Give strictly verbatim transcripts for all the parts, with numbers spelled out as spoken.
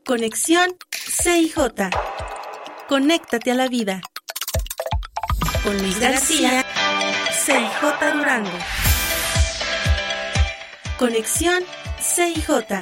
Conexión C I J. Conéctate a la vida. Con Luis García, C I J Durango. Conexión C I J.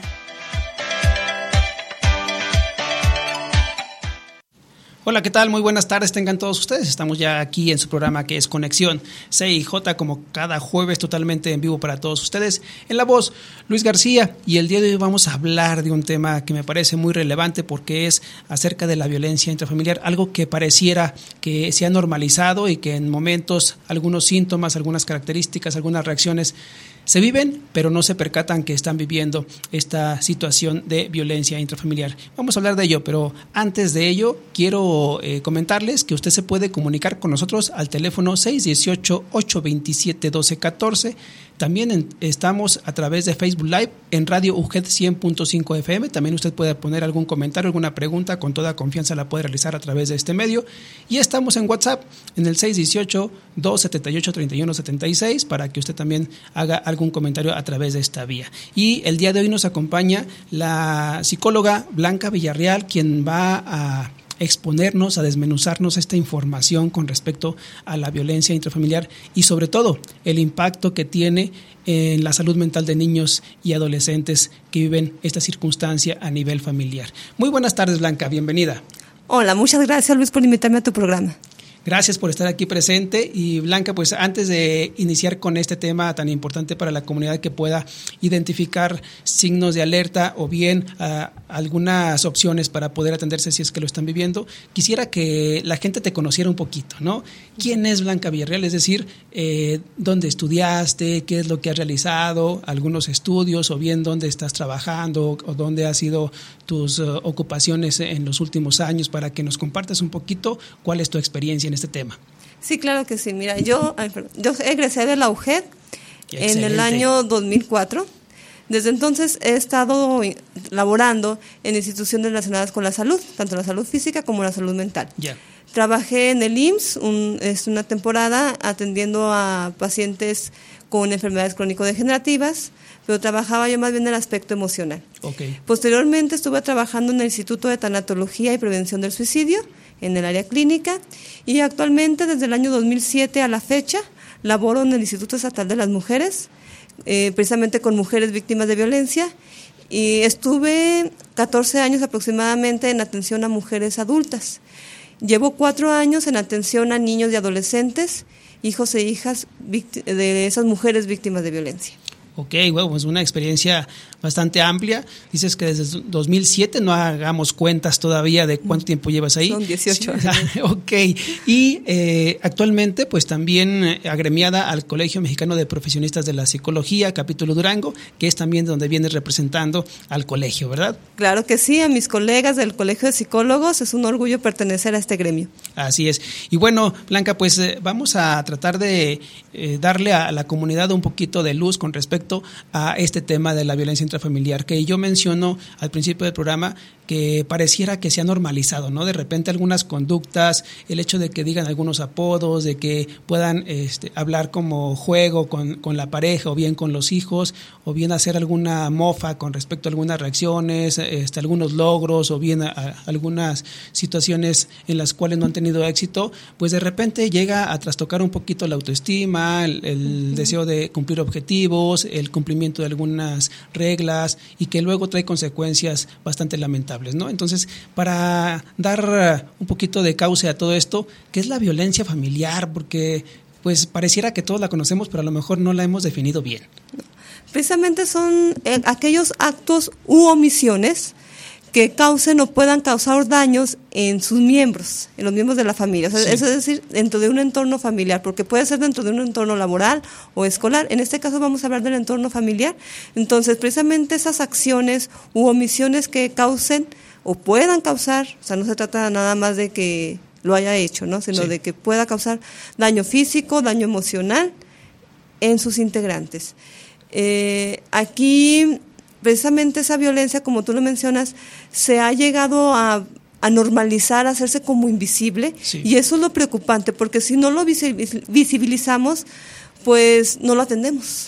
Hola, ¿qué tal? Muy buenas tardes, tengan todos ustedes. Estamos ya aquí en su programa que es Conexión C I J, como cada jueves, totalmente en vivo para todos ustedes. En la voz, Luis García, y el día de hoy vamos a hablar de un tema que me parece muy relevante porque es acerca de la violencia intrafamiliar, algo que pareciera que se ha normalizado y que en momentos algunos síntomas, algunas características, algunas reacciones se viven, pero no se percatan que están viviendo esta situación de violencia intrafamiliar. Vamos a hablar de ello, pero antes de ello quiero eh, comentarles que usted se puede comunicar con nosotros al teléfono seis uno ocho, ocho dos siete, uno dos uno cuatro. También en, estamos a través de Facebook Live en Radio U G E D cien punto cinco F M. También usted puede poner algún comentario, alguna pregunta, con toda confianza la puede realizar a través de este medio. Y estamos en WhatsApp en el seis uno ocho, dos siete ocho, tres uno siete seis para que usted también haga algún comentario a través de esta vía. Y el día de hoy nos acompaña la psicóloga Blanca Villarreal, quien va a exponernos, a desmenuzarnos esta información con respecto a la violencia intrafamiliar y sobre todo el impacto que tiene en la salud mental de niños y adolescentes que viven esta circunstancia a nivel familiar. Muy buenas tardes, Blanca, bienvenida. Hola, muchas gracias, Luis, por invitarme a tu programa. Gracias por estar aquí presente. Y Blanca, pues antes de iniciar con este tema tan importante para la comunidad que pueda identificar signos de alerta o bien uh, algunas opciones para poder atenderse si es que lo están viviendo, quisiera que la gente te conociera un poquito, ¿no? ¿Quién es Blanca Villarreal? Es decir, eh, ¿dónde estudiaste? ¿Qué es lo que has realizado? ¿Algunos estudios? ¿O bien dónde estás trabajando? ¿O dónde han sido tus uh, ocupaciones en los últimos años? Para que nos compartas un poquito cuál es tu experiencia en este tema. Sí, claro que sí. Mira, yo, yo egresé de la U G E D en el año dos mil cuatro. Desde entonces he estado laborando en instituciones relacionadas con la salud, tanto la salud física como la salud mental. Yeah. Trabajé en el I M S S un, es una temporada atendiendo a pacientes con enfermedades crónico-degenerativas, pero trabajaba yo más bien en el aspecto emocional. Okay. Posteriormente estuve trabajando en el Instituto de Tanatología y Prevención del Suicidio, en el área clínica, y actualmente desde el año dos mil siete a la fecha laboro en el Instituto Estatal de las Mujeres, eh, precisamente con mujeres víctimas de violencia, y estuve catorce años aproximadamente en atención a mujeres adultas. Llevo cuatro años en atención a niños y adolescentes, hijos e hijas de esas mujeres víctimas de violencia. Ok, bueno, pues una experiencia bastante amplia. Dices que desde dos mil siete, no hagamos cuentas todavía de cuánto tiempo llevas ahí. Son dieciocho años. Sí, ok, y eh, actualmente pues también agremiada al Colegio Mexicano de Profesionistas de la Psicología, capítulo Durango, que es también donde vienes representando al colegio, ¿verdad? Claro que sí, a mis colegas del Colegio de Psicólogos, es un orgullo pertenecer a este gremio. Así es. Y bueno, Blanca, pues eh, vamos a tratar de eh, darle a la comunidad un poquito de luz con respecto a este tema de la violencia intrafamiliar, que yo menciono al principio del programa que pareciera que se ha normalizado, ¿no? De repente algunas conductas, el hecho de que digan algunos apodos, de que puedan este, hablar como juego con, con la pareja o bien con los hijos, o bien hacer alguna mofa con respecto a algunas reacciones, este, algunos logros, o bien a, a algunas situaciones en las cuales no han tenido éxito, pues de repente llega a trastocar un poquito la autoestima, el, el uh-huh. deseo de cumplir objetivos, el cumplimiento de algunas reglas, y que luego trae consecuencias bastante lamentables, ¿no? Entonces, para dar un poquito de cauce a todo esto, ¿qué es la violencia familiar? Porque pues pareciera que todos la conocemos, pero a lo mejor no la hemos definido bien. Precisamente son eh, aquellos actos u omisiones que causen o puedan causar daños en sus miembros, en los miembros de la familia. O sea, sí. Eso es decir, dentro de un entorno familiar, porque puede ser dentro de un entorno laboral o escolar. En este caso vamos a hablar del entorno familiar. Entonces, precisamente esas acciones u omisiones que causen o puedan causar, o sea, no se trata nada más de que lo haya hecho, ¿no? Sino sí. de que pueda causar daño físico, daño emocional en sus integrantes. Eh, aquí precisamente esa violencia, como tú lo mencionas, se ha llegado a, a normalizar, a hacerse como invisible, sí. y eso es lo preocupante, porque si no lo visibilizamos, pues no lo atendemos.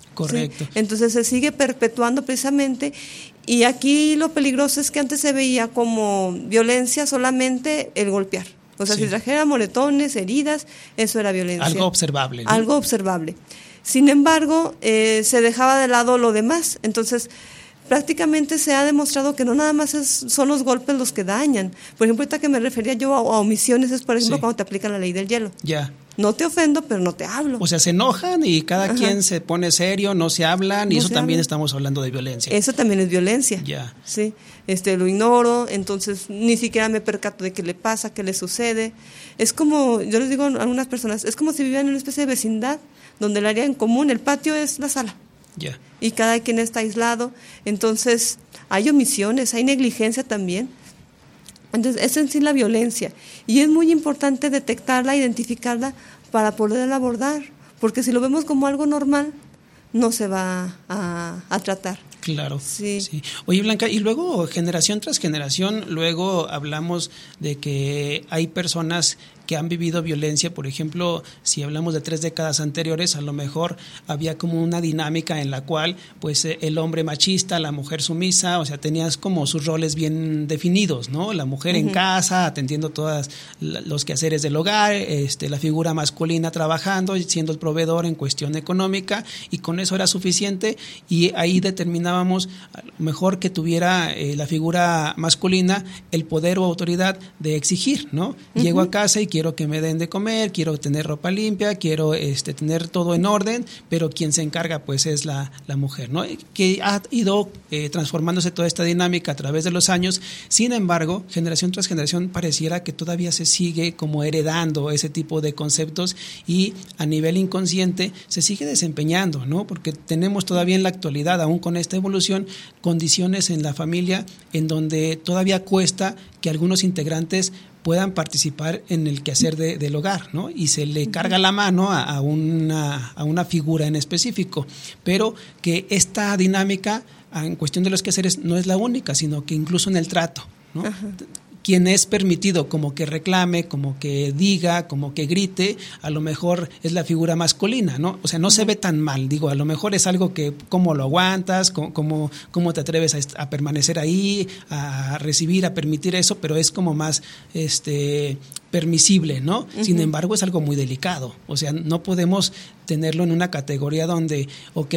Correcto. ¿sí? Entonces se sigue perpetuando precisamente, y aquí lo peligroso es que antes se veía como violencia solamente el golpear. O sea, sí. si trajera moretones, heridas, eso era violencia. Algo observable, ¿no? Algo observable. Sin embargo, eh, se dejaba de lado lo demás. Entonces, prácticamente se ha demostrado que no nada más es, son los golpes los que dañan. Por ejemplo, ahorita que me refería yo a, a omisiones, es por ejemplo sí. cuando te aplican la ley del hielo. Ya. No te ofendo, pero no te hablo. O sea, se enojan y cada Ajá. quien se pone serio, no se hablan, no y eso también habla. Estamos hablando de violencia. Eso también es violencia. Ya. Sí, este, lo ignoro, entonces ni siquiera me percato de qué le pasa, qué le sucede. Es como, yo les digo a algunas personas, es como si vivieran en una especie de vecindad, donde el área en común, el patio es la sala. Ya. Y cada quien está aislado. Entonces, hay omisiones, hay negligencia también. Entonces, es en sí la violencia. Y es muy importante detectarla, identificarla para poderla abordar. Porque si lo vemos como algo normal, no se va a, a tratar. Claro. Sí. sí. Oye, Blanca, y luego, generación tras generación, luego hablamos de que hay personas que han vivido violencia. Por ejemplo, si hablamos de tres décadas anteriores, a lo mejor había como una dinámica en la cual pues el hombre machista, la mujer sumisa, o sea, tenías como sus roles bien definidos, ¿no? La mujer uh-huh. en casa, atendiendo todos los quehaceres del hogar, este, la figura masculina trabajando, siendo el proveedor en cuestión económica, y con eso era suficiente, y ahí determinábamos a lo mejor que tuviera eh, la figura masculina el poder o autoridad de exigir, ¿no? Uh-huh. Llego a casa y quiero quiero que me den de comer, quiero tener ropa limpia, quiero este, tener todo en orden, pero quien se encarga pues es la, la mujer, ¿no? Que ha ido eh, transformándose toda esta dinámica a través de los años. Sin embargo, generación tras generación pareciera que todavía se sigue como heredando ese tipo de conceptos, y a nivel inconsciente se sigue desempeñando, ¿no? Porque tenemos todavía en la actualidad, aún con esta evolución, condiciones en la familia en donde todavía cuesta que algunos integrantes puedan participar en el quehacer de, del hogar, ¿no? Y se le carga la mano a, a, una, a una figura en específico, pero que esta dinámica en cuestión de los quehaceres no es la única, sino que incluso en el trato, ¿no? Ajá. Quien es permitido como que reclame, como que diga, como que grite, a lo mejor es la figura masculina, ¿no? O sea, no se ve tan mal, digo, a lo mejor es algo que cómo lo aguantas, cómo, cómo, cómo te atreves a, a permanecer ahí, a recibir, a permitir eso, pero es como más este permisible, ¿no? Uh-huh. Sin embargo, es algo muy delicado, o sea, no podemos tenerlo en una categoría donde, ok,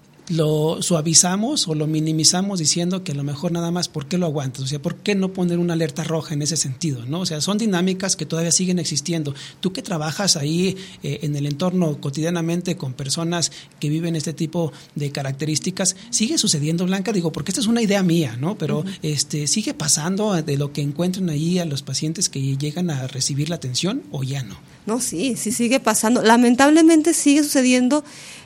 lo suavizamos o lo minimizamos diciendo que a lo mejor nada más, ¿por qué lo aguantas? O sea, ¿por qué no poner una alerta roja en ese sentido, ¿no? O sea, son dinámicas que todavía siguen existiendo. Tú que trabajas ahí eh, en el entorno cotidianamente con personas que viven este tipo de características, ¿sigue sucediendo, Blanca? Digo, porque esta es una idea mía, ¿no? Pero uh-huh. este ¿sigue pasando de lo que encuentran ahí a los pacientes que llegan a recibir la atención, o ya no? No, sí, sí sigue pasando. Lamentablemente sigue sucediendo.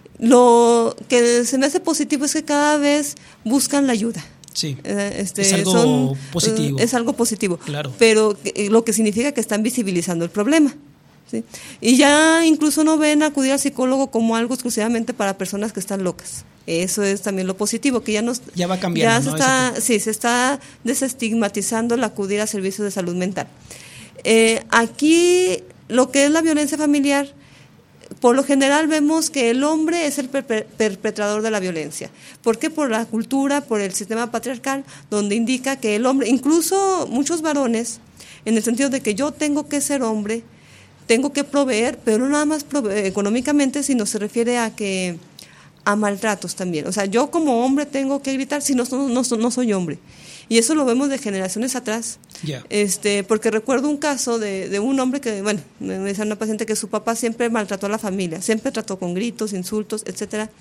Lo que se me hace positivo es que cada vez buscan la ayuda. Sí, este, es algo son, positivo. Es algo positivo, claro. Pero lo que significa que están visibilizando el problema, ¿sí? Y ya incluso no ven acudir al psicólogo como algo exclusivamente para personas que están locas. Eso es también lo positivo, que ya nos ya va cambiando, ya se ¿no? está, sí, se está desestigmatizando el acudir a servicios de salud mental. Eh, aquí lo que es la violencia familiar, por lo general vemos que el hombre es el per- perpetrador de la violencia. ¿Por qué? Por la cultura, por el sistema patriarcal, donde indica que el hombre, incluso muchos varones, en el sentido de que yo tengo que ser hombre, tengo que proveer, pero no nada más prove- económicamente, sino se refiere a que a maltratos también. O sea, yo como hombre tengo que gritar si no, no, no, no soy hombre. Y eso lo vemos de generaciones atrás. Yeah. Este, porque recuerdo un caso de, de un hombre que, bueno, me decía una paciente que su papá siempre maltrató a la familia, siempre trató con gritos, insultos, etcétera.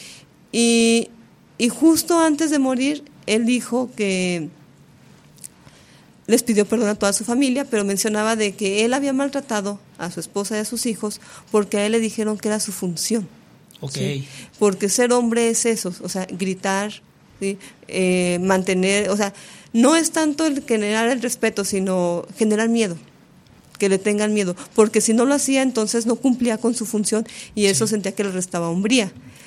Y, y justo antes de morir, él dijo que les pidió perdón a toda su familia, pero mencionaba de que él había maltratado a su esposa y a sus hijos porque a él le dijeron que era su función. Okay. ¿Sí? Porque ser hombre es eso, o sea, gritar, ¿sí? eh, mantener, o sea, no es tanto el generar el respeto, sino generar miedo, que le tengan miedo, porque si no lo hacía, entonces no cumplía con su función y eso sí. Sentía que le restaba hombría.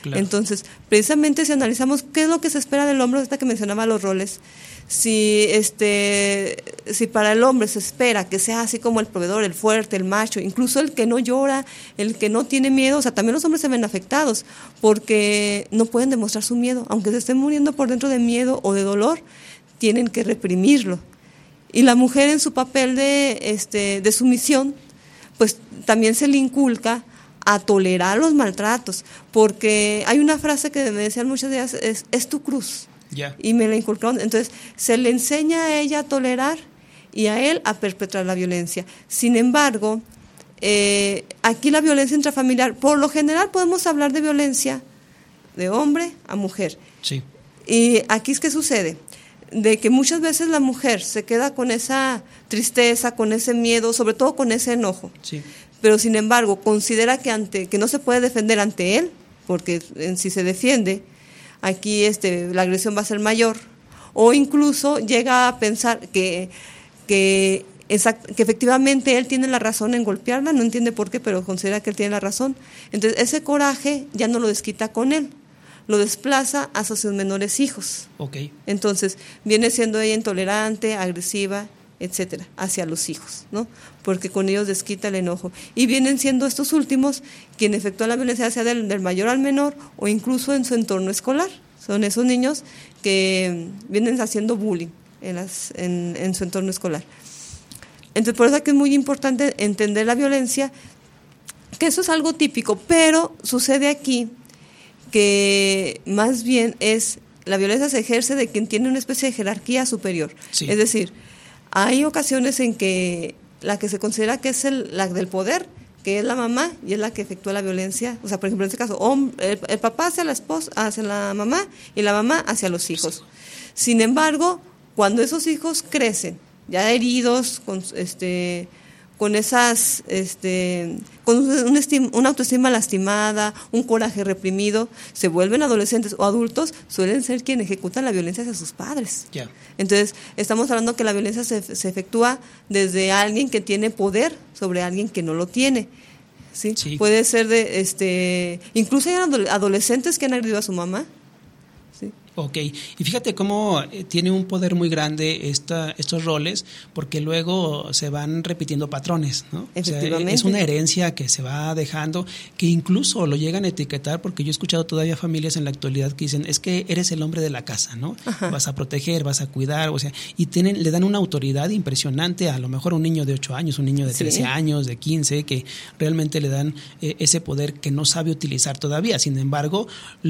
Claro. Entonces, precisamente si analizamos qué es lo que se espera del hombre, hasta que mencionaba los roles, si este si para el hombre se espera que sea así como el proveedor, el fuerte, el macho, incluso el que no llora, el que no tiene miedo, o sea, también los hombres se ven afectados porque no pueden demostrar su miedo, aunque se estén muriendo por dentro de miedo o de dolor, tienen que reprimirlo. Y la mujer en su papel de este de sumisión, pues también se le inculca a tolerar los maltratos, porque hay una frase que me decían muchas veces, es, es tu cruz. Yeah. Y me la inculcaron. Entonces, se le enseña a ella a tolerar y a él a perpetrar la violencia. Sin embargo, eh, aquí la violencia intrafamiliar, por lo general podemos hablar de violencia de hombre a mujer. Sí. Y aquí es que sucede, de que muchas veces la mujer se queda con esa tristeza, con ese miedo, sobre todo con ese enojo. Sí. Pero sin embargo, considera que ante que no se puede defender ante él, porque en si se defiende, aquí este, la agresión va a ser mayor, o incluso llega a pensar que, que, exact, que efectivamente él tiene la razón en golpearla, no entiende por qué, pero considera que él tiene la razón. Entonces ese coraje ya no lo desquita con él, lo desplaza hacia sus menores hijos. Okay. Entonces viene siendo ella intolerante, agresiva, etcétera, hacia los hijos, ¿no? Porque con ellos desquita el enojo. Y vienen siendo estos últimos quien efectúa la violencia, sea del, del mayor al menor o incluso en su entorno escolar. Son esos niños que vienen haciendo bullying en, las, en, en su entorno escolar. Entonces, por eso es que es muy importante entender la violencia, que eso es algo típico, pero sucede aquí que más bien es, la violencia se ejerce de quien tiene una especie de jerarquía superior. Sí. Es decir, hay ocasiones en que la que se considera que es el, la del poder, que es la mamá, y es la que efectúa la violencia. O sea, por ejemplo, en este caso, hombre, el, el papá hacia la esposa, hacia la mamá, y la mamá hacia los hijos. Sin embargo, cuando esos hijos crecen, ya heridos, con este con esas este con una, estima, una autoestima lastimada, un coraje reprimido, se vuelven adolescentes o adultos, suelen ser quienes ejecutan la violencia hacia sus padres. Yeah. Entonces, estamos hablando que la violencia se, se efectúa desde alguien que tiene poder sobre alguien que no lo tiene. ¿Sí? Sí. Puede ser de este incluso hay adolescentes que han agredido a su mamá. ¿Sí? Ok, y fíjate cómo tiene un poder muy grande esta, estos roles, porque luego se van repitiendo patrones, ¿no? Efectivamente. O sea, es una herencia que se va dejando, que incluso lo llegan a etiquetar, porque yo he escuchado todavía familias en la actualidad que dicen, es que eres el hombre de la casa, ¿no? Ajá. Vas a proteger, vas a cuidar, o sea, y tienen, le dan una autoridad impresionante a lo mejor a un niño de ocho años, un niño de trece sí. años, de quince, que realmente le dan eh, ese poder que no sabe utilizar todavía. Sin embargo,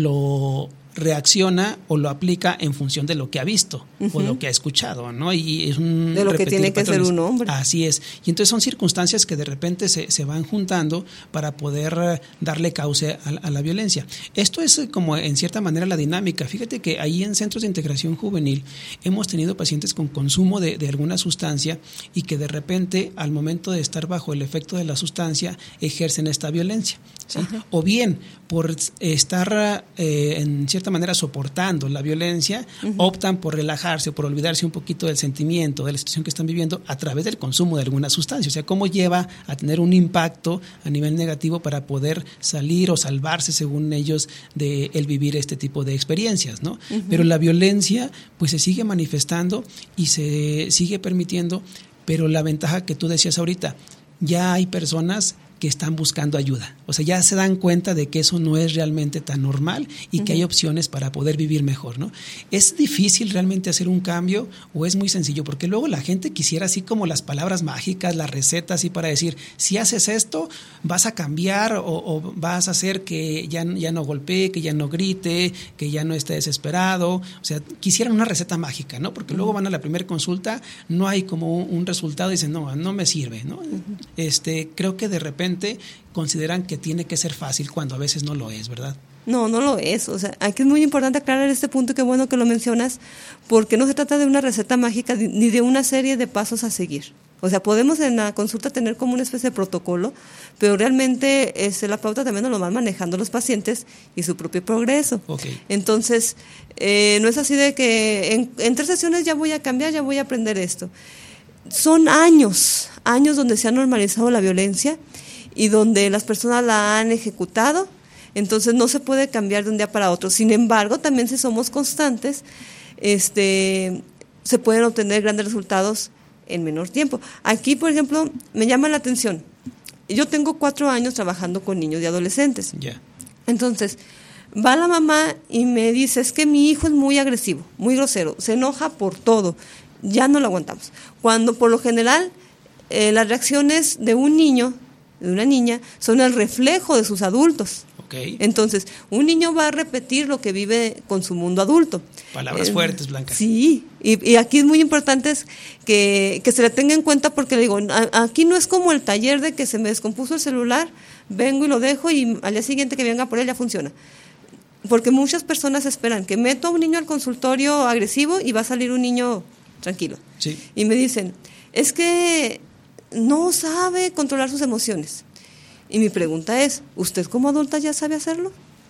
lo reacciona o lo aplica en función de lo que ha visto uh-huh. o lo que ha escuchado, ¿no? Y es un de lo que tiene que ser un hombre. Así es. Y entonces son circunstancias que de repente se, se van juntando para poder darle cauce a, a la violencia. Esto es como en cierta manera la dinámica. Fíjate que ahí en centros de integración juvenil hemos tenido pacientes con consumo de, de alguna sustancia y que de repente al momento de estar bajo el efecto de la sustancia ejercen esta violencia, ¿sí? Uh-huh. O bien por estar eh, en cierta manera soportando la violencia, uh-huh. optan por relajarse o por olvidarse un poquito del sentimiento, de la situación que están viviendo a través del consumo de alguna sustancia. O sea, cómo lleva a tener un impacto a nivel negativo para poder salir o salvarse, según ellos, de el vivir este tipo de experiencias, ¿no? Uh-huh. Pero la violencia pues se sigue manifestando y se sigue permitiendo, pero la ventaja que tú decías ahorita, ya hay personas que están buscando ayuda. O sea, ya se dan cuenta de que eso no es realmente tan normal y uh-huh. que hay opciones para poder vivir mejor, ¿no? ¿Es difícil realmente hacer un cambio o es muy sencillo? Porque luego la gente quisiera así como las palabras mágicas, las recetas, así para decir, si haces esto, vas a cambiar o, o vas a hacer que ya, ya no golpee, que ya no grite, que ya no esté desesperado. O sea, quisieran una receta mágica, ¿no? Porque uh-huh. luego van a la primera consulta, no hay como un, un resultado y dicen, no, no me sirve, ¿no? Uh-huh. Este, creo que de repente consideran que tiene que ser fácil cuando a veces no lo es, ¿verdad? No, no lo es. O sea, aquí es muy importante aclarar este punto, qué bueno que lo mencionas, porque no se trata de una receta mágica ni de una serie de pasos a seguir. O sea, podemos en la consulta tener como una especie de protocolo, pero realmente este, la pauta también nos lo van manejando los pacientes y su propio progreso. Okay. Entonces, eh, no es así de que en, en tres sesiones ya voy a cambiar, ya voy a aprender esto. Son años, años donde se ha normalizado la violencia y donde las personas la han ejecutado Entonces no se puede cambiar de un día para otro. Sin embargo, también si somos constantes, este, se pueden obtener grandes resultados en menor tiempo. Aquí, por ejemplo, me llama la atención. Yo tengo cuatro años trabajando con niños y adolescentes. Yeah. Entonces, va la mamá y me dice, es que mi hijo es muy agresivo, muy grosero, se enoja por todo, ya no lo aguantamos. Cuando por lo general eh, las reacciones de un niño, de una niña, son el reflejo de sus adultos. Okay. Entonces, un niño va a repetir lo que vive con su mundo adulto. Palabras eh, fuertes, Blanca. Sí, y, y aquí es muy importante es que, que se le tenga en cuenta, porque le digo, a, aquí no es como el taller de que se me descompuso el celular, vengo y lo dejo y al día siguiente que venga por él ya funciona. Porque muchas personas esperan que meto a un niño al consultorio agresivo y va a salir un niño tranquilo. Sí. Y me dicen, es que no sabe controlar sus emociones. Y mi pregunta es, ¿usted como adulta ya sabe hacerlo?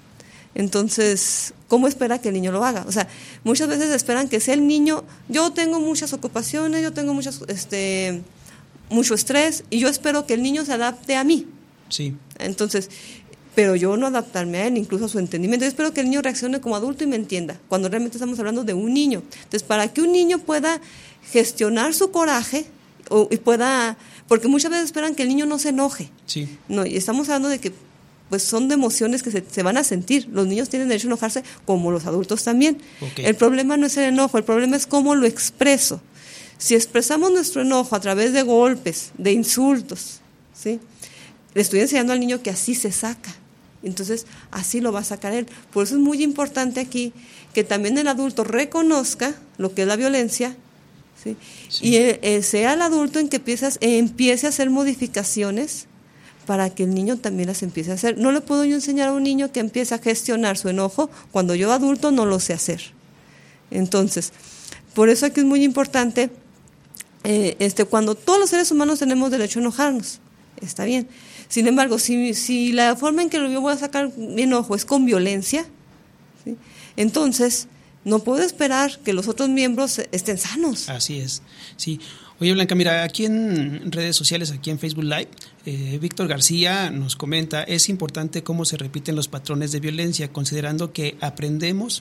Entonces, ¿cómo espera que el niño lo haga? O sea, muchas veces esperan que sea el niño, yo tengo muchas ocupaciones, yo tengo muchas, este, mucho estrés, y yo espero que el niño se adapte a mí. Sí. Entonces, pero yo no adaptarme a él, incluso a su entendimiento. Yo espero que el niño reaccione como adulto y me entienda, cuando realmente estamos hablando de un niño. Entonces, para que un niño pueda gestionar su coraje o, y pueda... Porque muchas veces esperan que el niño no se enoje. Sí. No, y estamos hablando de que pues son de emociones que se, se van a sentir. Los niños tienen derecho a enojarse como los adultos también. Okay. El problema no es el enojo, el problema es cómo lo expreso. Si expresamos nuestro enojo a través de golpes, de insultos, ¿sí? Le estoy enseñando al niño que así se saca. Entonces, así lo va a sacar él. Por eso es muy importante aquí que también el adulto reconozca lo que es la violencia, ¿sí? Sí. Y eh, sea el adulto en que empiezas, eh, empiece a hacer modificaciones para que el niño también las empiece a hacer. No le puedo yo enseñar a un niño que empiece a gestionar su enojo cuando yo adulto no lo sé hacer. Entonces, por eso aquí es muy importante, eh, este, cuando todos los seres humanos tenemos derecho a enojarnos, está bien. Sin embargo, si, si la forma en que yo voy a sacar mi enojo es con violencia, ¿sí? Entonces no puedo esperar que los otros miembros estén sanos. Así es, sí. Oye, Blanca, mira, aquí en redes sociales, aquí en Facebook Live, eh, Víctor García nos comenta, es importante cómo se repiten los patrones de violencia, considerando que aprendemos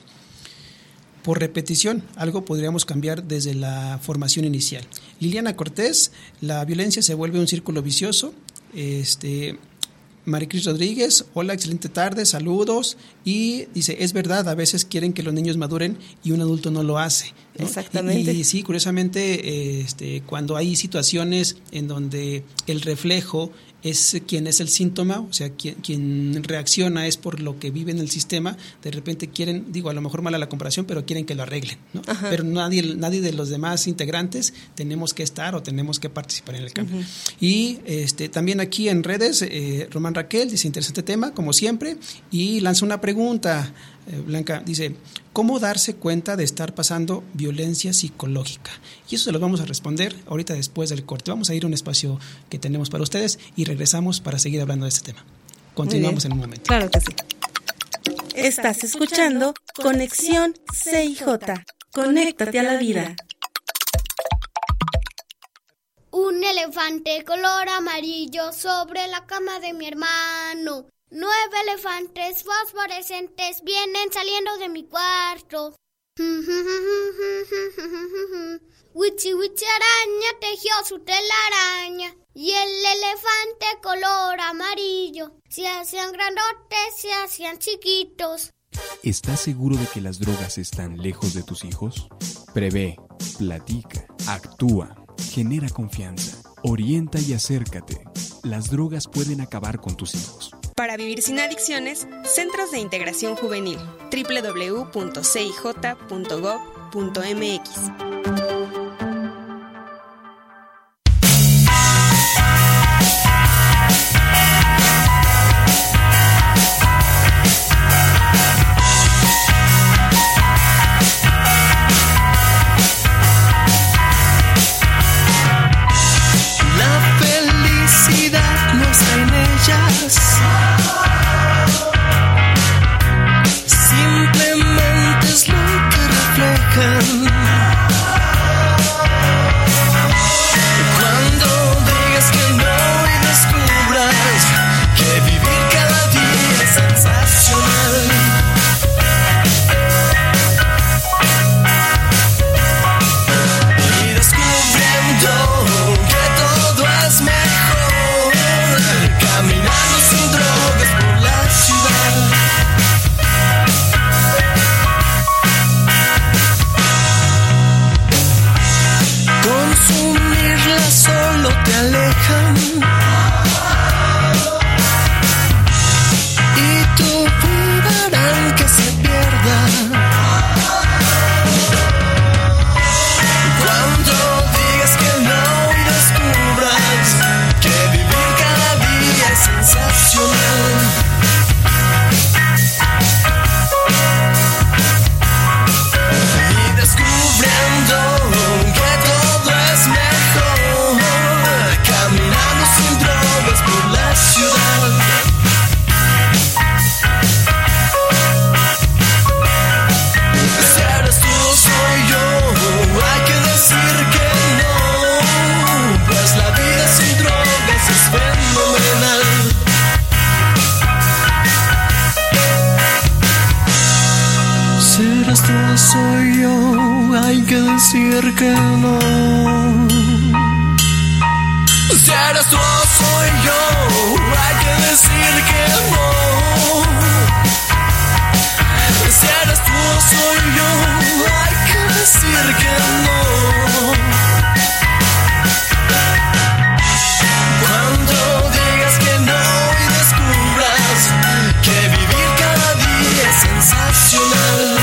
por repetición. Algo podríamos cambiar desde la formación inicial. Liliana Cortés, la violencia se vuelve un círculo vicioso. Este... Maricris Rodríguez, hola, excelente tarde, saludos, y dice, es verdad, a veces quieren que los niños maduren y un adulto no lo hace, ¿no? Exactamente. Y, y sí, curiosamente, este, cuando hay situaciones en donde el reflejo es quien es el síntoma, o sea, quien, quien reacciona es por lo que vive en el sistema, de repente quieren, digo, a lo mejor mala la comparación, pero quieren que lo arreglen, ¿no? Ajá. Pero nadie, nadie de los demás integrantes tenemos que estar o tenemos que participar en el cambio. Uh-huh. Y este, también aquí en redes, eh, Román Raquel dice, interesante tema, como siempre, y lanza una pregunta, eh, Blanca, dice, ¿cómo darse cuenta de estar pasando violencia psicológica? Y eso se lo vamos a responder ahorita después del corte. Vamos a ir a un espacio que tenemos para ustedes y regresamos para seguir hablando de este tema. Continuamos en un momento. Claro que sí. Estás escuchando Conexión C I J. Conéctate a la vida. Un elefante color amarillo sobre la cama de mi hermano. Nueve elefantes fosforescentes vienen saliendo de mi cuarto. Wichi Wichi araña tejió su telaraña y el elefante color amarillo se hacían grandotes, se hacían chiquitos. ¿Estás seguro de que las drogas están lejos de tus hijos? Prevé, platica, actúa, genera confianza, orienta y acércate. Las drogas pueden acabar con tus hijos. Para vivir sin adicciones, Centros de Integración Juvenil, doble u doble u doble u punto c i j punto gob punto m x. Simplemente es lo que reflejan. Cuando digas que no y descubras que vivir cada día es sensación. te alejan y tu vida harán que se pierda. Cuando digas que no y descubras que vivir cada día es sensacional. Y descubriendo que todo es mejor, caminando sin drogas por la ciudad. Si eres tú o soy yo, hay que decir que no, pues la vida sin drogas es fenomenal. Si eres tú o soy yo, hay que decir que no. Si eres tú o soy yo, hay que decir que no. Si eres tú o soy yo, hay que decir que no. Cuando digas que no y descubras que vivir cada día es sensacional.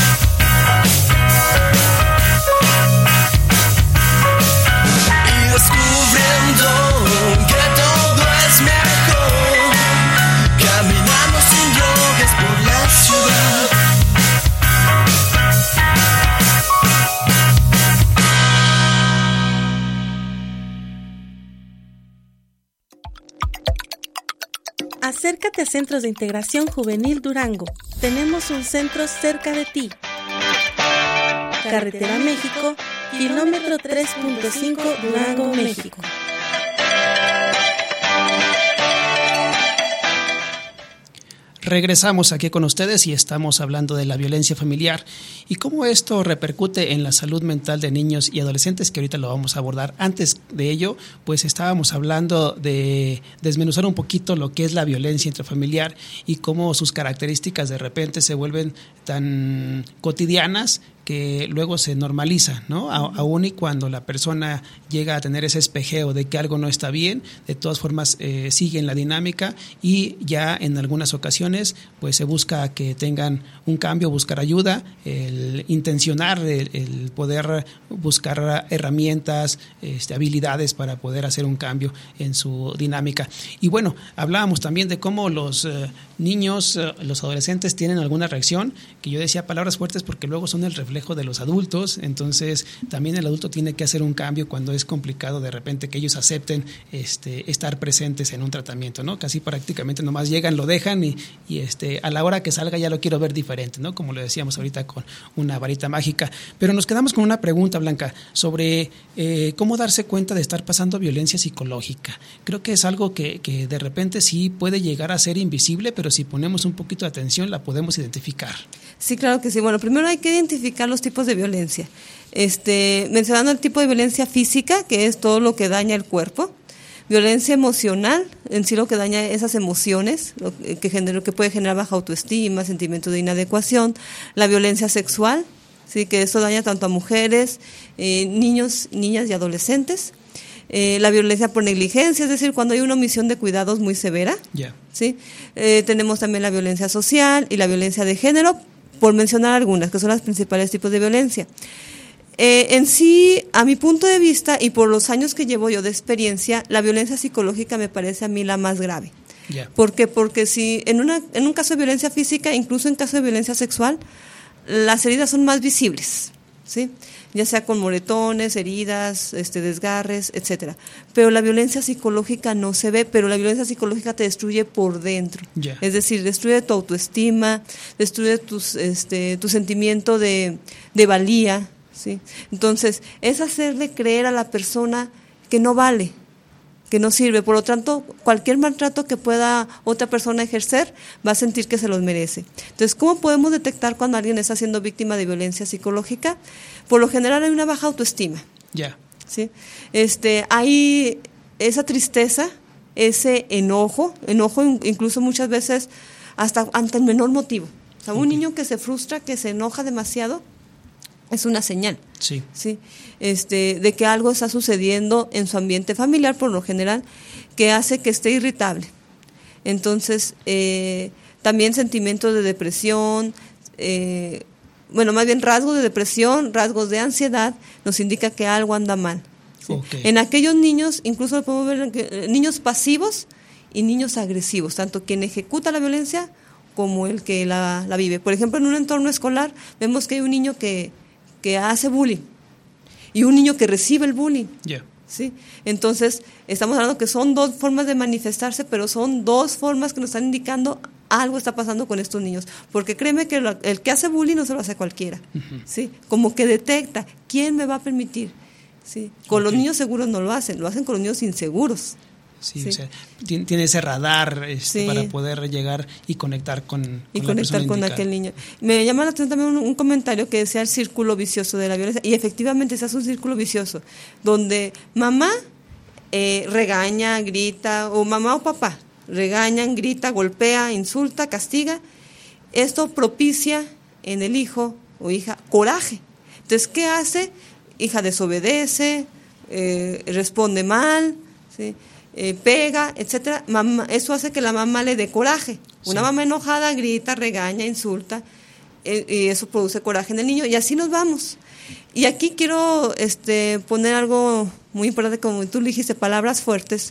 Y descubriendo que todo es mejor, caminando sin drogas por la ciudad. Acércate a Centros de Integración Juvenil Durango. Tenemos un centro cerca de ti. Carretera México, kilómetro tres punto cinco, Durango, México. Regresamos aquí con ustedes y estamos hablando de la violencia familiar y cómo esto repercute en la salud mental de niños y adolescentes, que ahorita lo vamos a abordar. Antes de ello, pues estábamos hablando de desmenuzar un poquito lo que es la violencia intrafamiliar y cómo sus características de repente se vuelven tan cotidianas que luego se normaliza, ¿no? A, aún y cuando la persona llega a tener ese espejeo de que algo no está bien, de todas formas eh, sigue en la dinámica y ya en algunas ocasiones pues se busca que tengan un cambio, buscar ayuda, el intencionar, el, el poder buscar herramientas, este, habilidades para poder hacer un cambio en su dinámica. Y bueno, hablábamos también de cómo los eh, niños, eh, los adolescentes tienen alguna reacción, que yo decía palabras fuertes porque luego son el reflejo de los adultos, entonces también el adulto tiene que hacer un cambio cuando es complicado de repente que ellos acepten este, estar presentes en un tratamiento, ¿no? Casi prácticamente nomás llegan, lo dejan y, y este, a la hora que salga ya lo quiero ver diferente, ¿no? Como lo decíamos ahorita con una varita mágica. Pero nos quedamos con una pregunta, Blanca, sobre eh, cómo darse cuenta de estar pasando violencia psicológica. Creo que es algo que, que de repente sí puede llegar a ser invisible, pero si ponemos un poquito de atención la podemos identificar. Sí, claro que sí. Bueno, primero hay que identificar los tipos de violencia. Este, mencionando el tipo de violencia física, que es todo lo que daña el cuerpo. Violencia emocional, en sí lo que daña esas emociones, lo que, genera, lo que puede generar baja autoestima, sentimiento de inadecuación. La violencia sexual, sí, que eso daña tanto a mujeres, eh, niños, niñas y adolescentes. Eh, la violencia por negligencia, es decir, cuando hay una omisión de cuidados muy severa. Yeah. ¿Sí? Eh, tenemos también la violencia social y la violencia de género, por mencionar algunas, que son los principales tipos de violencia. Eh, en sí, a mi punto de vista y por los años que llevo yo de experiencia, la violencia psicológica me parece a mí la más grave. Yeah. ¿Por qué? Porque si en, una, en un caso de violencia física, incluso en caso de violencia sexual, las heridas son más visibles, ¿sí? Ya sea con moretones, heridas, este, desgarres, etcétera. Pero la violencia psicológica no se ve, pero la violencia psicológica te destruye por dentro. Yeah. Es decir, destruye tu autoestima, destruye tus, este, tu sentimiento de, de valía, ¿sí? Entonces, es hacerle creer a la persona que no vale, que no sirve. Por lo tanto, cualquier maltrato que pueda otra persona ejercer va a sentir que se los merece. Entonces, ¿cómo podemos detectar cuando alguien está siendo víctima de violencia psicológica? Por lo general hay una baja autoestima. Ya. Yeah. ¿Sí? Este, hay esa tristeza, ese enojo, enojo incluso muchas veces hasta ante el menor motivo. O sea, un okay. niño que se frustra, que se enoja demasiado, es una señal. Sí. ¿sí? Este, de que algo está sucediendo en su ambiente familiar, por lo general, que hace que esté irritable. Entonces, eh, también sentimientos de depresión, eh, bueno, más bien rasgos de depresión, rasgos de ansiedad, nos indica que algo anda mal. ¿sí? Okay. En aquellos niños, incluso podemos ver que, niños pasivos y niños agresivos, tanto quien ejecuta la violencia como el que la, la vive. Por ejemplo, en un entorno escolar vemos que hay un niño que, que hace bullying y un niño que recibe el bullying. Yeah. ¿sí? Entonces, estamos hablando que son dos formas de manifestarse, pero son dos formas que nos están indicando algo está pasando con estos niños. Porque créeme que lo, el que hace bullying no se lo hace cualquiera. Uh-huh. ¿sí? Como que detecta, ¿quién me va a permitir? ¿sí? Con okay. los niños seguros no lo hacen, lo hacen con los niños inseguros. Sí, sí. O sea, tiene, tiene ese radar este, sí. para poder llegar y conectar con, con y la conectar con indicada. aquel niño. Me llama la atención también un, un comentario que decía el círculo vicioso de la violencia, y efectivamente se hace un círculo vicioso donde mamá eh, regaña, grita, o mamá o papá regañan, grita, golpea, insulta, castiga. Esto propicia en el hijo o hija coraje. Entonces, ¿qué hace? Hija desobedece, eh, responde mal, ¿sí? Eh, pega, etcétera. Mamá, eso hace que la mamá le dé coraje. Una sí. mamá enojada grita, regaña, insulta, eh, y eso produce coraje en el niño, y así nos vamos. Y aquí quiero este, poner algo muy importante, como tú le dijiste, palabras fuertes,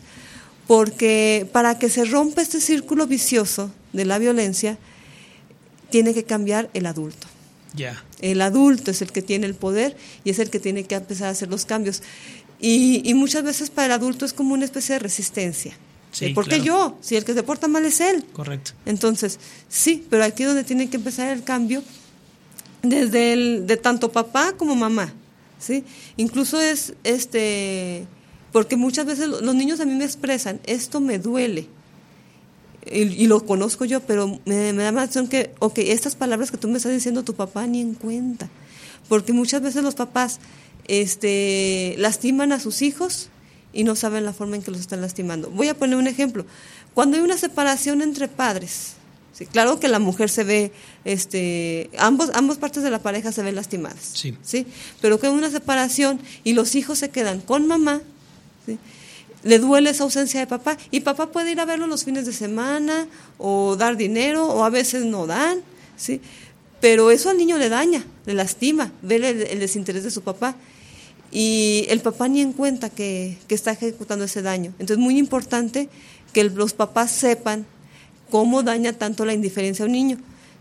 porque para que se rompa este círculo vicioso de la violencia, tiene que cambiar el adulto. Yeah. El adulto es el que tiene el poder y es el que tiene que empezar a hacer los cambios. Y, y muchas veces para el adulto es como una especie de resistencia. Sí, ¿Por qué claro. yo? Si el que se porta mal es él. Correcto. Entonces, sí, pero aquí es donde tiene que empezar el cambio, desde el, de tanto papá como mamá, ¿sí? Incluso es, este, porque muchas veces los niños a mí me expresan, esto me duele, y, y lo conozco yo, pero me, me da la atención que, ok, estas palabras que tú me estás diciendo, tu papá ni en cuenta, porque muchas veces los papás este, lastiman a sus hijos y no saben la forma en que los están lastimando. Voy a poner un ejemplo. Cuando hay una separación entre padres, sí, claro que la mujer se ve, este, ambos, ambas partes de la pareja se ven lastimadas, sí. ¿sí? Pero que hay una separación y los hijos se quedan con mamá, ¿sí? Le duele esa ausencia de papá, y papá puede ir a verlo los fines de semana o dar dinero, o a veces no dan, ¿sí? Pero eso al niño le daña, le lastima, ver el, el desinterés de su papá. Y el papá ni en cuenta que, que está ejecutando ese daño. Entonces es muy importante que el, los papás sepan cómo daña tanto la indiferencia a un niño.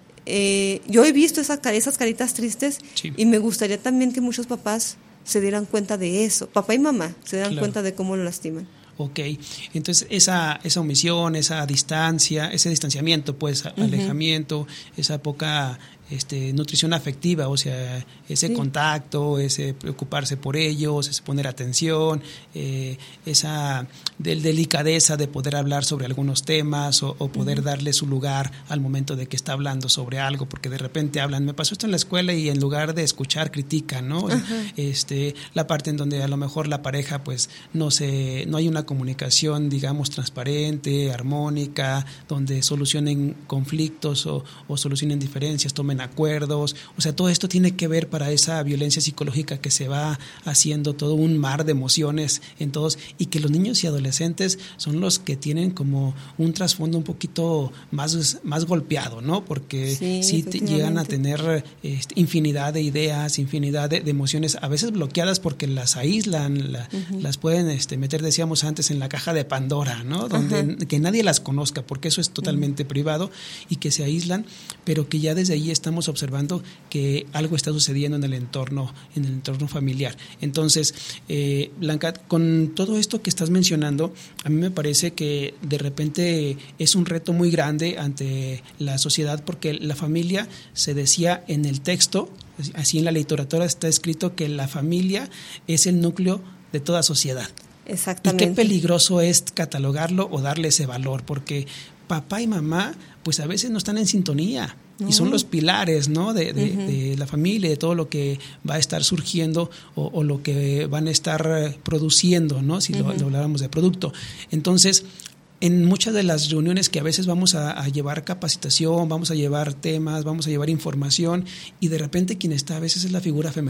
Eh, yo he visto esas, esas caritas tristes, sí. Y me gustaría también que muchos papás se dieran cuenta de eso. Papá y mamá se dan claro. cuenta de cómo lo lastiman. Ok, entonces esa esa omisión, esa distancia, ese distanciamiento, pues uh-huh. alejamiento, esa poca este, nutrición afectiva, o sea, ese sí. contacto, ese preocuparse por ellos, ese poner atención, eh, esa del, delicadeza de poder hablar sobre algunos temas o, o poder uh-huh. darle su lugar al momento de que está hablando sobre algo, porque de repente hablan, me pasó esto en la escuela, y en lugar de escuchar critican, ¿no? Uh-huh. Este, la parte en donde a lo mejor la pareja pues no se, no hay una comunicación, digamos, transparente, armónica, donde solucionen conflictos o, o solucionen diferencias, tomen acuerdos. O sea, todo esto tiene que ver para esa violencia psicológica que se va haciendo todo un mar de emociones en todos, y que los niños y adolescentes son los que tienen como un trasfondo un poquito más, más golpeado, ¿no? Porque sí, sí te llegan a tener este, infinidad de ideas, infinidad de, de emociones, a veces bloqueadas porque las aíslan, la, uh-huh. las pueden este, meter, decíamos antes, en la caja de Pandora, ¿no? Donde uh-huh. que nadie las conozca, porque eso es totalmente uh-huh. privado, y que se aíslan, pero que ya desde ahí estamos observando que algo está sucediendo en el entorno, en el entorno familiar. Entonces, eh, Blanca, con todo esto que estás mencionando, a mí me parece que de repente es un reto muy grande ante la sociedad, porque la familia, se decía en el texto, así en la literatura está escrito que la familia es el núcleo de toda sociedad. Exactamente. Y qué peligroso es catalogarlo o darle ese valor, porque papá y mamá pues a veces no están en sintonía, uh-huh. y son los pilares, ¿no? de, de, uh-huh. de la familia, de todo lo que va a estar surgiendo o, o lo que van a estar produciendo, ¿no? Si uh-huh. lo, lo habláramos de producto. Entonces, en muchas de las reuniones que a veces vamos a, a llevar capacitación, vamos a llevar temas, vamos a llevar información, y de repente quien está a veces es la figura femenina.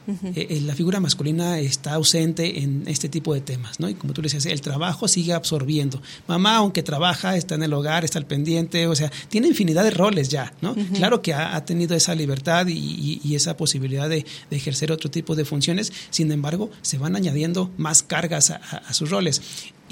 Uh-huh. Eh, la figura masculina está ausente en este tipo de temas, ¿no? Y como tú le decías, el trabajo sigue absorbiendo. Mamá, aunque trabaja, está en el hogar, está al pendiente, o sea, tiene infinidad de roles ya, ¿no? Uh-huh. Claro que ha, ha tenido esa libertad y, y, y esa posibilidad de, de ejercer otro tipo de funciones, sin embargo, se van añadiendo más cargas a, a, a sus roles.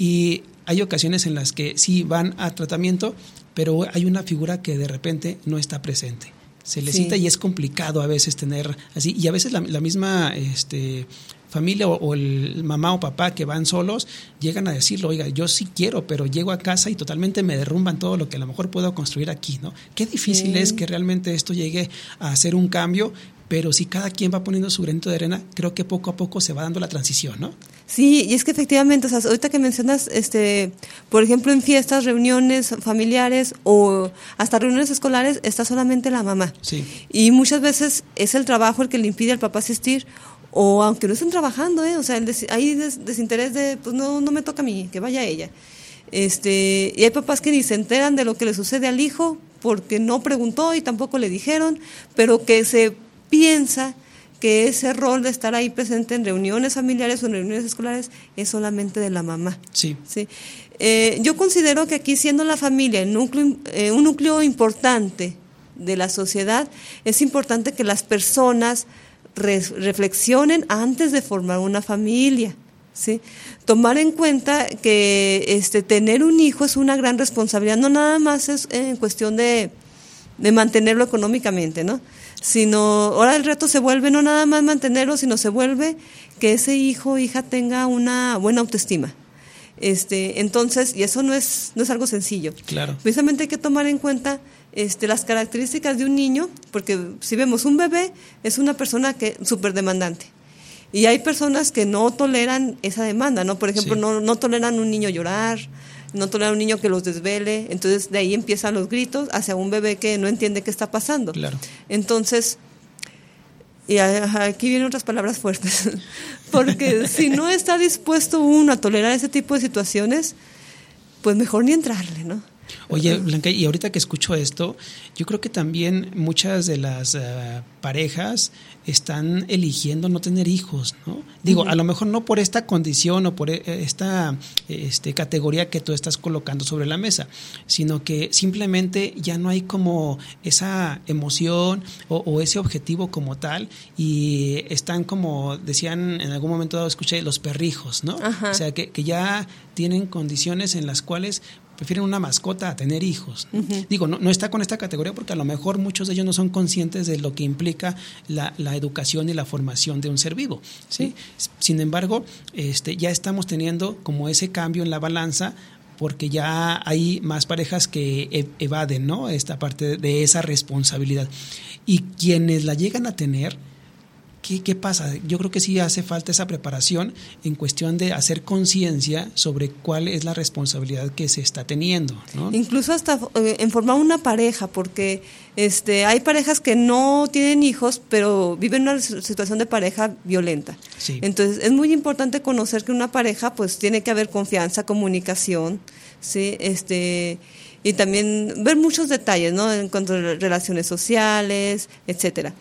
Y hay ocasiones en las que sí van a tratamiento, pero hay una figura que de repente no está presente. Se le sí. cita y es complicado a veces tener así, y a veces la, la misma este, familia o, o el mamá o papá que van solos llegan a decirlo, oiga, yo sí quiero, pero llego a casa y totalmente me derrumban todo lo que a lo mejor puedo construir aquí, ¿no? Qué difícil sí. es que realmente esto llegue a hacer un cambio, pero si cada quien va poniendo su granito de arena, creo que poco a poco se va dando la transición, ¿no? Sí, y es que efectivamente, o sea, ahorita que mencionas, este, por ejemplo, en fiestas, reuniones familiares o hasta reuniones escolares, está solamente la mamá. Sí. Y muchas veces es el trabajo el que le impide al papá asistir, o aunque no estén trabajando, ¿eh? O sea, el des, hay des, desinterés de, pues no, no me toca a mí, que vaya ella. Este, y hay papás que ni se enteran de lo que le sucede al hijo porque no preguntó y tampoco le dijeron, pero que se piensa que ese rol de estar ahí presente en reuniones familiares o en reuniones escolares es solamente de la mamá. Sí. ¿Sí? Eh, yo considero que aquí, siendo la familia el núcleo, eh, un núcleo importante de la sociedad, es importante que las personas re- reflexionen antes de formar una familia. ¿Sí? Tomar en cuenta que este, tener un hijo es una gran responsabilidad, no nada más es en cuestión de, de mantenerlo económicamente, ¿no? Sino ahora el reto se vuelve no nada más mantenerlo, sino se vuelve que ese hijo o hija tenga una buena autoestima. Este, entonces, y eso no es no es algo sencillo. Claro. Precisamente hay que tomar en cuenta este, las características de un niño, porque si vemos un bebé es una persona que súper demandante. Y hay personas que no toleran esa demanda, ¿no? Por ejemplo, sí. no, no toleran un niño llorar, no toleran un niño que los desvele, entonces de ahí empiezan los gritos hacia un bebé que no entiende qué está pasando. Claro. Entonces, y aquí vienen otras palabras fuertes, porque si no está dispuesto uno a tolerar ese tipo de situaciones, pues mejor ni entrarle, ¿no? Oye, Blanca, y ahorita que escucho esto, yo creo que también muchas de las uh, parejas están eligiendo no tener hijos, ¿no? Digo, uh-huh. a lo mejor no por esta condición o por esta este, categoría que tú estás colocando sobre la mesa, sino que simplemente ya no hay como esa emoción o, o ese objetivo como tal, y están como, decían en algún momento dado, escuché, los perrijos, ¿no? Ajá. O sea, que, que ya tienen condiciones en las cuales prefieren una mascota a tener hijos. Uh-huh. Digo, no, no está con esta categoría porque a lo mejor muchos de ellos no son conscientes de lo que implica la, la educación y la formación de un ser vivo, ¿sí? Sí. Sin embargo, este, ya estamos teniendo como ese cambio en la balanza, porque ya hay más parejas que evaden, ¿no?, esta parte de esa responsabilidad. Y quienes la llegan a tener, ¿Qué, ¿Qué pasa? Yo creo que sí hace falta esa preparación en cuestión de hacer conciencia sobre cuál es la responsabilidad que se está teniendo, ¿no? Incluso hasta eh, en formar una pareja, porque este, hay parejas que no tienen hijos, pero viven una situación de pareja violenta. Sí. Entonces es muy importante conocer que una pareja, pues tiene que haber confianza, comunicación, ¿sí? Este, y también ver muchos detalles, ¿no?, en cuanto a relaciones sociales, etcétera.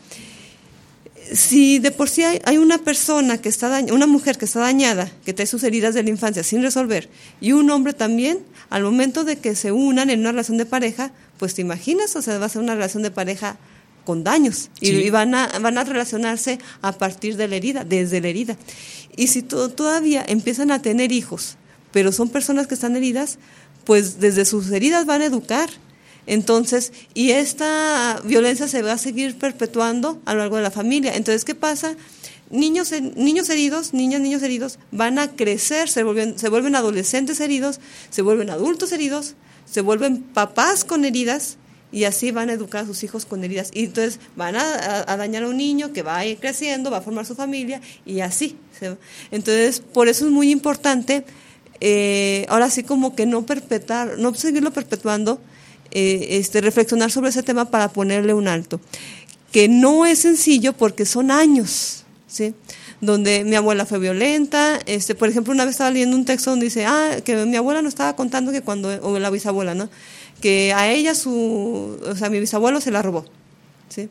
Si de por sí hay, hay una persona que está dañada, una mujer que está dañada, que trae sus heridas de la infancia sin resolver, y un hombre también, al momento de que se unan en una relación de pareja, pues te imaginas, o sea, va a ser una relación de pareja con daños, sí. y, y van a van a relacionarse a partir de la herida, desde la herida. Y si to, todavía empiezan a tener hijos, pero son personas que están heridas, pues desde sus heridas van a educar. Entonces, y esta violencia se va a seguir perpetuando a lo largo de la familia. Entonces, ¿qué pasa? Niños, niños heridos, niñas, niños heridos van a crecer, se vuelven, se vuelven adolescentes heridos, se vuelven adultos heridos, se vuelven papás con heridas, y así van a educar a sus hijos con heridas. Y entonces van a, a, a dañar a un niño que va a ir creciendo, va a formar su familia, y así. Entonces, por eso es muy importante, eh, ahora sí como que no perpetuar, no seguirlo perpetuando, Eh, este, reflexionar sobre ese tema para ponerle un alto, que no es sencillo porque son años, ¿sí?, donde mi abuela fue violenta. Este, por ejemplo, una vez estaba leyendo un texto donde dice, ah, que mi abuela nos estaba contando que cuando, o la bisabuela, ¿no?, que a ella su, o sea, mi bisabuelo se la robó, ¿sí?,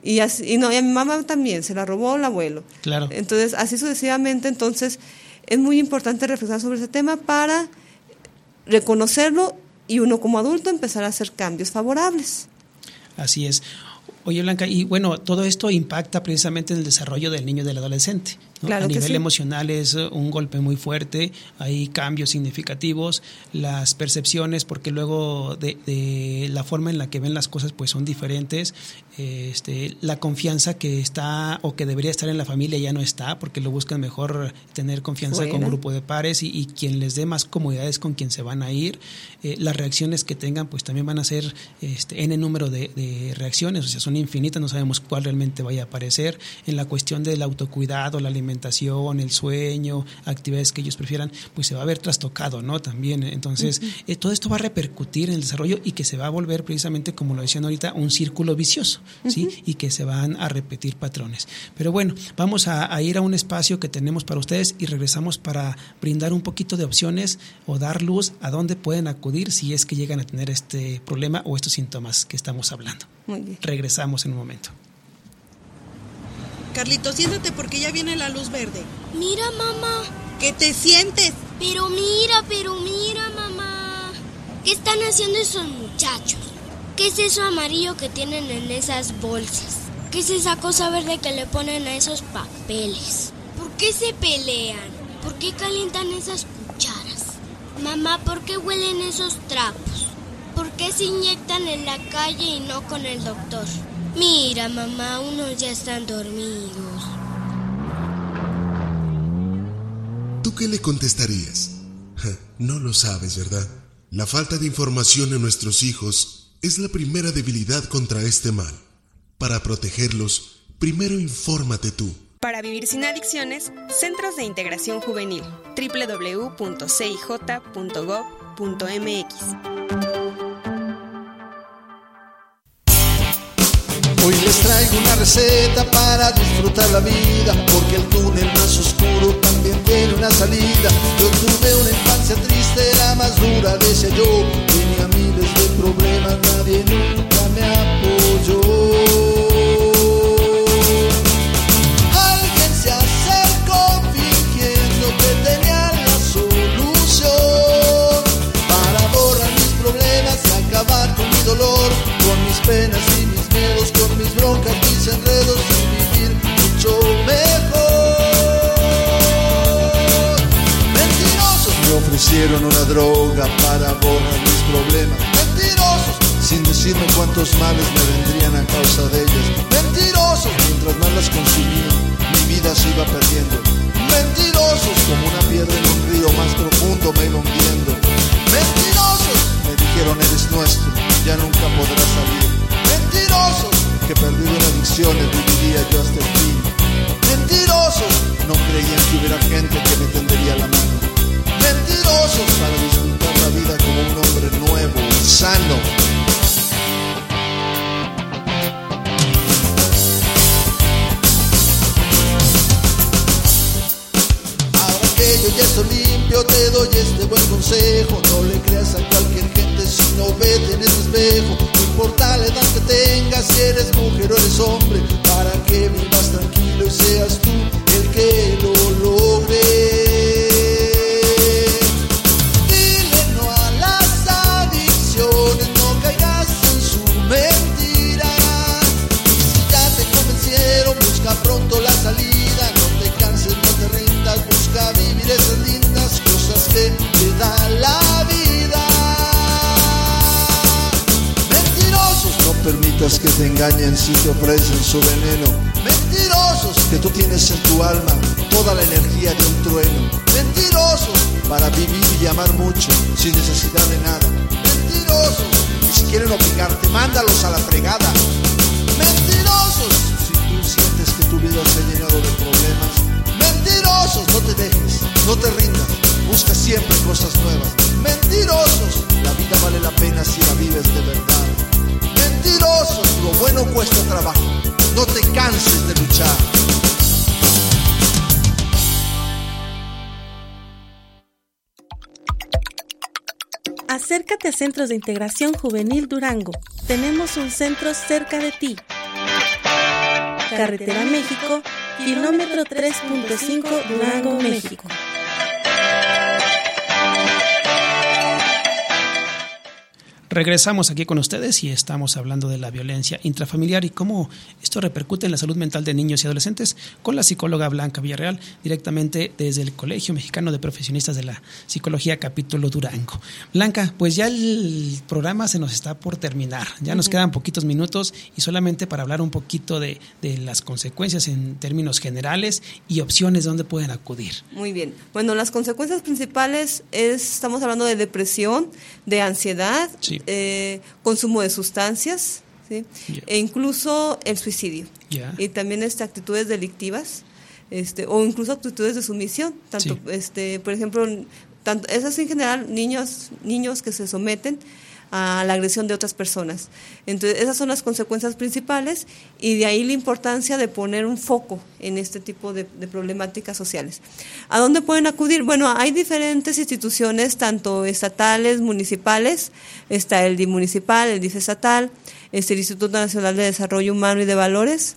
Y, así, y, no, y a mi mamá también, se la robó el abuelo. Claro. Entonces, así sucesivamente, entonces es muy importante reflexionar sobre ese tema para reconocerlo y uno como adulto empezar a hacer cambios favorables. Así es. Oye, Blanca, y bueno, todo esto impacta precisamente en el desarrollo del niño y del adolescente, ¿no? Claro A que nivel sí. emocional es un golpe muy fuerte, hay cambios significativos, las percepciones, porque luego de, de la forma en la que ven las cosas pues son diferentes, este, la confianza que está o que debería estar en la familia ya no está, porque lo buscan mejor tener confianza Bueno. con un grupo de pares y, y quien les dé más comodidades con quien se van a ir, eh, las reacciones que tengan pues también van a ser este, n número de, de reacciones, o sea, son infinitas, no sabemos cuál realmente vaya a aparecer. En la cuestión del autocuidado, la alimentación, el sueño, actividades que ellos prefieran, pues se va a ver trastocado, ¿no? También, entonces, uh-huh. eh, todo esto va a repercutir en el desarrollo y que se va a volver precisamente, como lo decían ahorita, un círculo vicioso, ¿sí? Uh-huh. Y que se van a repetir patrones. Pero bueno, vamos a, a ir a un espacio que tenemos para ustedes y regresamos para brindar un poquito de opciones o dar luz a dónde pueden acudir si es que llegan a tener este problema o estos síntomas que estamos hablando. Muy bien. Regresamos en un momento. Carlito, siéntate porque ya viene la luz verde. Mira, mamá. ¿Qué te sientes? Pero mira, pero mira, mamá. ¿Qué están haciendo esos muchachos? ¿Qué es eso amarillo que tienen en esas bolsas? ¿Qué es esa cosa verde que le ponen a esos papeles? ¿Por qué se pelean? ¿Por qué calientan esas cucharas? Mamá, ¿por qué huelen esos trapos? ¿Por qué se inyectan en la calle y no con el doctor? Mira, mamá, unos ya están dormidos. ¿Tú qué le contestarías? No lo sabes, ¿verdad? La falta de información en nuestros hijos es la primera debilidad contra este mal. Para protegerlos, primero infórmate tú. Para vivir sin adicciones, Centros de Integración Juvenil, doble u doble u doble u punto c i j punto gob punto m x. Hoy les traigo una receta para disfrutar la vida, porque el túnel más oscuro también tiene una salida. Yo tuve una infancia triste, la más dura, decía yo. Tenía miles de problemas, nadie nunca me apoyó. Alguien se acercó fingiendo que tenía la solución para borrar mis problemas y acabar con mi dolor, con mis penas y mis miedos, con mis broncas, mis enredos y vivir mucho mejor. Mentirosos me ofrecieron una droga para borrar mis problemas. Mentirosos, sin decirme cuántos males me vendrían a causa de ellos. Mentirosos, mientras más las consumía, mi vida se iba perdiendo. Mentirosos, como una piedra en un río más profundo me iba hundiendo. Mentirosos, me dijeron eres nuestro, ya nunca podrás salir. Mentirosos, que perdido en adicciones viviría yo hasta el fin. Mentirosos, no creían que hubiera gente que me tendería la mano. Mentirosos, para disfrutar la vida como un hombre nuevo y sano. Ahora que yo ya estoy limpio, te doy este buen consejo. No le creas a cualquier gente, sino vete en ese espejo. No importa la edad que tengas, si eres mujer o eres hombre, para que vivas tranquilo y seas tú el que lo logre. Dile no a las adicciones, no caigas en su mentira. Y si ya te convencieron, busca pronto la salida. No te canses, no te rindas, busca vivir esas lindas cosas que te da la vida. No permitas que te engañen si te ofrecen su veneno. Mentirosos, que tú tienes en tu alma toda la energía de un trueno. Mentirosos, para vivir y amar mucho sin necesidad de nada. Mentirosos, y si quieren obligarte, mándalos a la fregada. Mentirosos, si tú sientes que tu vida se ha llenado de problemas. Mentirosos, no te dejes, no te rindas, busca siempre cosas nuevas. Mentirosos, la vida vale la pena si la vives de verdad. Mentirosos, lo bueno cuesta trabajo, no te canses de luchar. Acércate a Centros de Integración Juvenil Durango. Tenemos un centro cerca de ti. Carretera México, kilómetro tres punto cinco, Durango, México. Regresamos aquí con ustedes y estamos hablando de la violencia intrafamiliar y cómo esto repercute en la salud mental de niños y adolescentes con la psicóloga Blanca Villarreal, directamente desde el Colegio Mexicano de Profesionistas de la Psicología, capítulo Durango. Blanca, pues ya el programa se nos está por terminar, ya nos uh-huh. quedan poquitos minutos y solamente para hablar un poquito de, de las consecuencias en términos generales y opciones donde pueden acudir. Muy bien. Bueno, las consecuencias principales es, estamos hablando de depresión, de ansiedad, sí. Eh, consumo de sustancias, ¿sí? yeah. e incluso el suicidio. Yeah. Y también este, actitudes delictivas este, o incluso actitudes de sumisión. Tanto, sí. este, por ejemplo, tanto, esas en general, niños, niños que se someten a la agresión de otras personas. Entonces, esas son las consecuencias principales y de ahí la importancia de poner un foco en este tipo de, de problemáticas sociales. ¿A dónde pueden acudir? Bueno, hay diferentes instituciones, tanto estatales, municipales, está el D I F municipal, el D I F estatal, este, el Instituto Nacional de Desarrollo Humano y de Valores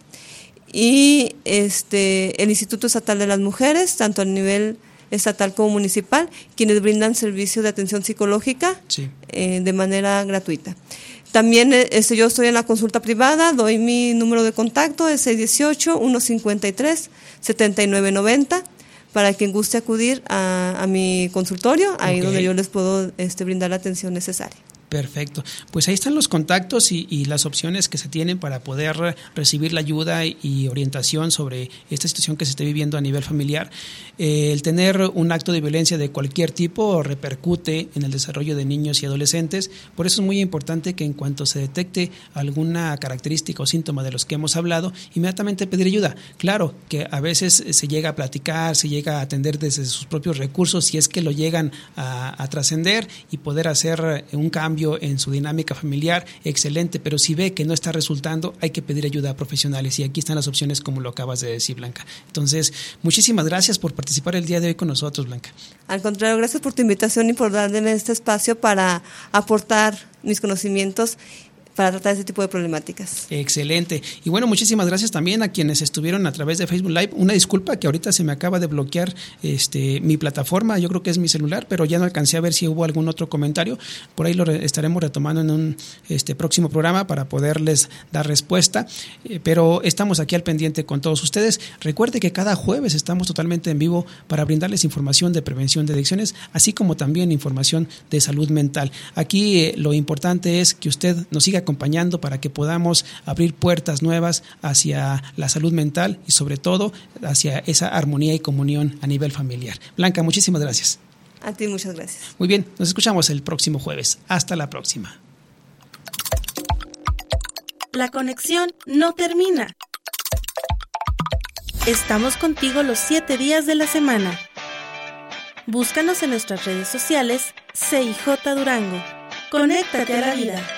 y este, el Instituto Estatal de las Mujeres, tanto a nivel estatal como municipal, quienes brindan servicio de atención psicológica sí. eh, de manera gratuita. También este, yo estoy en la consulta privada, doy mi número de contacto, es seis uno ocho, uno cinco tres, siete nueve nueve cero, para quien guste acudir a, a mi consultorio, ahí okay. donde yo les puedo este, brindar la atención necesaria. Perfecto. Pues ahí están los contactos y, y las opciones que se tienen para poder recibir la ayuda y, y orientación sobre esta situación que se esté viviendo a nivel familiar. Eh, el tener un acto de violencia de cualquier tipo repercute en el desarrollo de niños y adolescentes. Por eso es muy importante que en cuanto se detecte alguna característica o síntoma de los que hemos hablado, inmediatamente pedir ayuda. Claro que a veces se llega a platicar, se llega a atender desde sus propios recursos, si es que lo llegan a, a trascender y poder hacer un cambio en su dinámica familiar, excelente, pero si ve que no está resultando, hay que pedir ayuda a profesionales y aquí están las opciones como lo acabas de decir, Blanca. Entonces, muchísimas gracias por participar el día de hoy con nosotros, Blanca. Al contrario, gracias por tu invitación y por darme este espacio para aportar mis conocimientos para tratar ese tipo de problemáticas. Excelente. Y bueno, muchísimas gracias también a quienes estuvieron a través de Facebook Live. Una disculpa que ahorita se me acaba de bloquear este mi plataforma, yo creo que es mi celular, pero ya no alcancé a ver si hubo algún otro comentario. Por ahí lo re- estaremos retomando en un este próximo programa para poderles dar respuesta. Eh, pero estamos aquí al pendiente con todos ustedes. Recuerde que cada jueves estamos totalmente en vivo para brindarles información de prevención de adicciones, así como también información de salud mental. Aquí eh, lo importante es que usted nos siga acompañando para que podamos abrir puertas nuevas hacia la salud mental y sobre todo hacia esa armonía y comunión a nivel familiar. Blanca, muchísimas gracias. A ti muchas gracias. Muy bien, nos escuchamos el próximo jueves. Hasta la próxima. La conexión no termina. Estamos contigo los siete días de la semana. Búscanos en nuestras redes sociales C I J Durango. Conéctate a la vida.